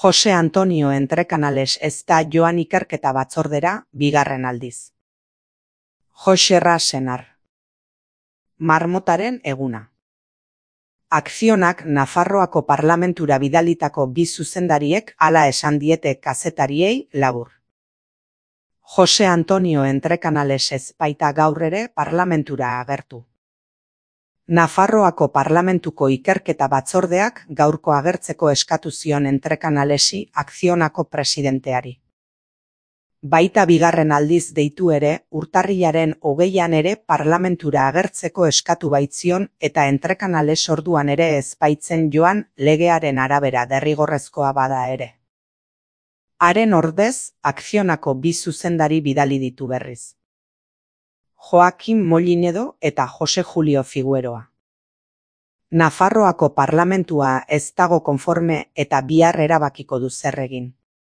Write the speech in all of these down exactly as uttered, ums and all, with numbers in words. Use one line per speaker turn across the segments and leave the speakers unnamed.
Jose Antonio Entrecanales ez da joan ikerketa batzordera bigarren aldiz. Joserra Senar. Marmotaren eguna. Akzionak Nafarroako parlamentura bidalitako bi zuzendariek hala esan diete kazetariei labur. Jose Antonio Entrecanales ez baita gaur ere parlamentura agertu. Nafarroako parlamentuko ikerketa batzordeak gaurko agertzeko eskatu zion Entrecanalesi Akzionako presidenteari. Baita bigarren aldiz deitu ere, urtarrilaren hogeian ere parlamentura agertzeko eskatu baitzion eta Entrecanales orduan ere ez baitzen joan legearen arabera derrigorrezkoa bada ere. Haren ordez, Akzionako bi zuzendari bidali ditu berriz. Joaquim Molinedo eta Jose Julio Figueroa. Nafarroako parlamentua ez dago konforme eta bihar erabakiko du zer egin.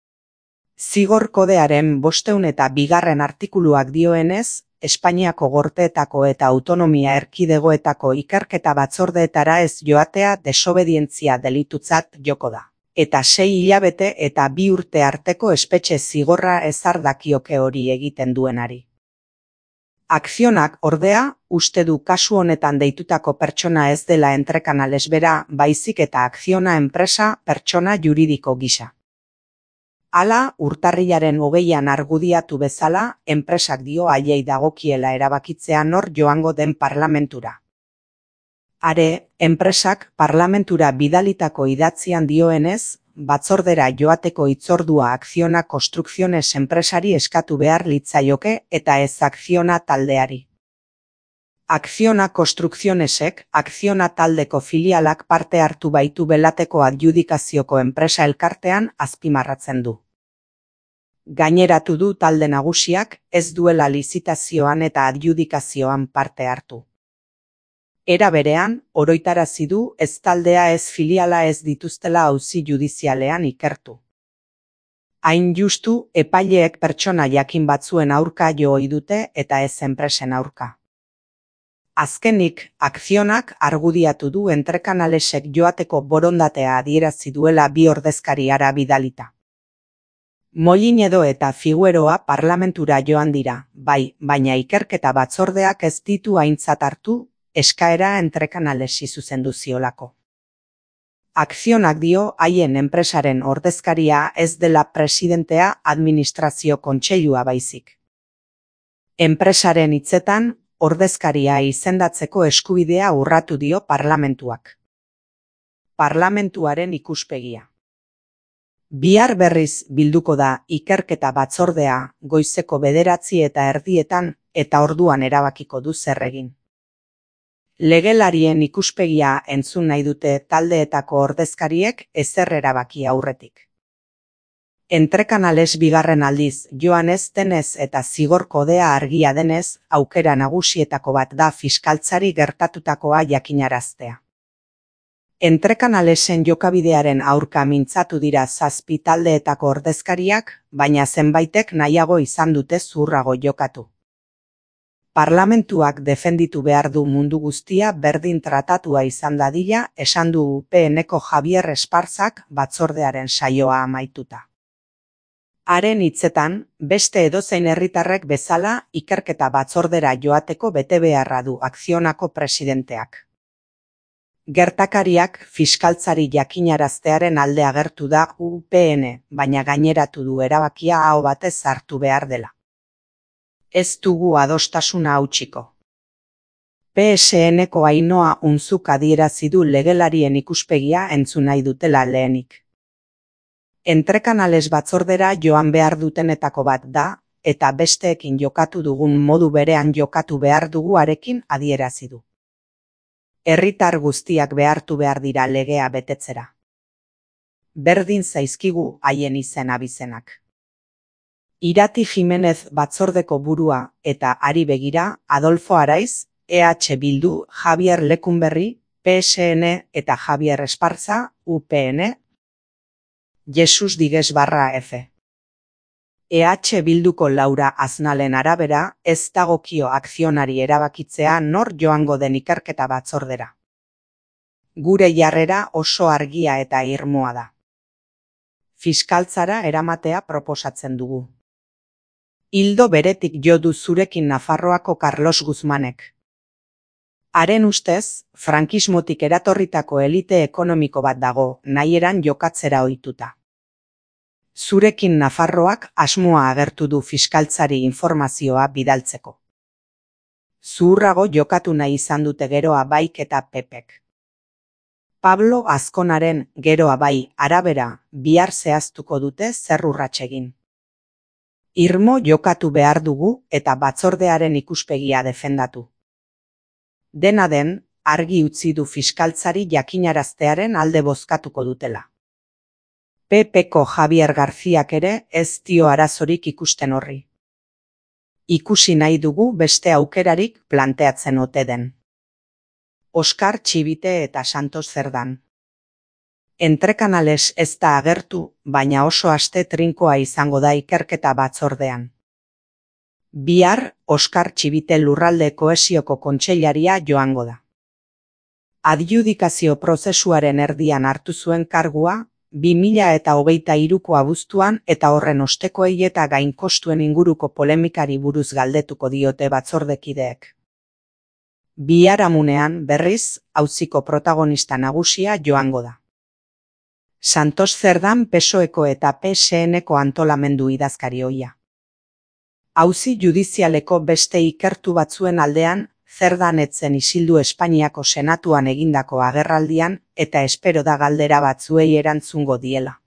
Zigor kodearen bosteun eta bigarren artikuluak dioenez, Espainiako gorteetako eta autonomia erkidegoetako ikerketa batzordeetara ez joatea desobedientzia delitutzat joko da. Eta sei hilabete eta bi urte arteko espetxe zigorra ezar dakioke hori egiten duenari. Akzionak, ordea, uste du kasu honetan deitutako pertsona ez dela Entrecanales bera, baizik eta Akziona enpresa pertsona juridiko gisa. Hala, urtarrilaren hogeian argudiatu bezala, enpresak dio haiei dagokiela erabakitzea nor joango den parlamentura. Are, enpresak parlamentura bidalitako idatzian dioenez, batzordera joateko hitzordua Akziona Construcciones enpresari eskatu behar litzaioke eta ez Akziona taldeari. Akziona Construccionesek Akziona taldeko filialak parte hartu baitu belateko adjudikazioko enpresa elkartean azpimarratzen du. Gaineratu du talde nagusiak ez duela lizitazioan eta adjudikazioan parte hartu. Era berean, oroitarazi du ez taldea ez filiala ez dituztela auzi judizialean ikertu. Hain justu, epaileek pertsona jakin batzuen aurka jo ohi dute eta ez enpresen aurka. Azkenik, Akzionak argudiatu du Entrecanalesek joateko borondatea adierazi duela bi ordezkariara bidalita. Molinedo eta Figueroa parlamentura joan dira, bai, baina ikerketa batzordeak ez ditu aintzat hartu, eskaera Entrecanalesi zuzendu ziolako. Akzionak dio haien enpresaren ordezkaria ez dela presidentea administrazio kontseilua baizik. Enpresaren hitzetan, ordezkaria izendatzeko eskubidea urratu dio parlamentuak. Parlamentuaren ikuspegia. Bihar berriz bilduko da ikerketa batzordea goizeko bederatzi eta erdietan eta orduan erabakiko du zer egin. Legelarien ikuspegia entzun nahi dute taldeetako ordezkariek ezer erabaki aurretik. Entrecanales bigarren aldiz joan ez denez eta zigor kodea argia denez, aukera nagusietako bat da fiskaltzari gertatutakoa jakinaraztea. Entrecanalesen jokabidearen aurka mintzatu dira zazpi taldeetako ordezkariak, baina zenbaitek nahiago izan dute zurrago jokatu. Parlamentuak defenditu behar du mundu guztia berdin tratatua izan dadila, esan du U P N-ko Javier Esparzak batzordearen saioa amaituta. Haren hitzetan, beste edozein herritarrek bezala ikerketa batzordera joateko betebeharra du Akzionako presidenteak. Gertakariak fiskaltzari jakinaraztearen alde agertu da U P N, baina gaineratu du erabakia aho batez hartu behar dela. Ez dugu adostasuna hautsiko. P S N-ko Ainhoa Unzuk adierazi du legelarien ikuspegia entzun nahi dutela lehenik. Entrecanales batzordera joan behar dutenetako bat da, eta besteekin jokatu dugun modu berean jokatu behar dugu arekin adierazi du. Herritar guztiak behartu behar dira legea betetzera. Berdin zaizkigu haien izen abizenak. Irati Jimenez batzordeko burua eta ari begira Adolfo Araiz, E H Bildu, Javier Lekunberri, P S N eta Javier Esparza, U P N, Jesus Digues barra F. E H Bilduko Laura Aznalen arabera, ez dagokio Akzionari erabakitzea nor joango den ikerketa batzordera. Gure jarrera oso argia eta irmoa da. fiskaltzara eramatea proposatzen dugu. Ildo beretik jo du zurekin Nafarroako Carlos Guzmanek. Haren ustez, frankismotik eratorritako elite ekonomiko bat dago, nahieran jokatzera ohituta. Zurekin Nafarroak asmoa agertu du fiskaltzari informazioa bidaltzeko. Zuhurrago jokatu nahi izan dute Geroa Baik eta Pepek. Pablo Azkonaren Geroa Bai arabera bihar zehaztuko dute zer urrats egin. Irmo jokatu behar dugu eta batzordearen ikuspegia defendatu. Dena den, argi utzi du fiskaltzari jakinaraztearen alde bozkatuko dutela. P Pko Javier Garziak ere ez dio arazorik ikusten horri. Ikusi nahi dugu beste aukerarik planteatzen ote den. Oskar Txibite eta Santos Zerdan. Entrekanales ez da agertu, baina oso aste trinkoa izango da ikerketa batzordean. Bihar, Oskar Txibite Lurralde Kohesioko kontseilaria joango da. Adjudikazio prozesuaren erdian hartu zuen kargua, bi mila eta hogeita hiruko abuztuan eta horren ostekoei eta gainkostuen inguruko polemikari buruz galdetuko diote batzordekideek. Biharamunean, berriz, auziko protagonista nagusia joango da. Santos Zerdan P S O Eko eta P S Neko antolamendu idazkari ohia. Auzi judizialeko beste ikertu batzuen aldean, Zerdan etzen isildu Espainiako Senatuan egindako agerraldian eta espero da galdera batzuei erantzungo diela.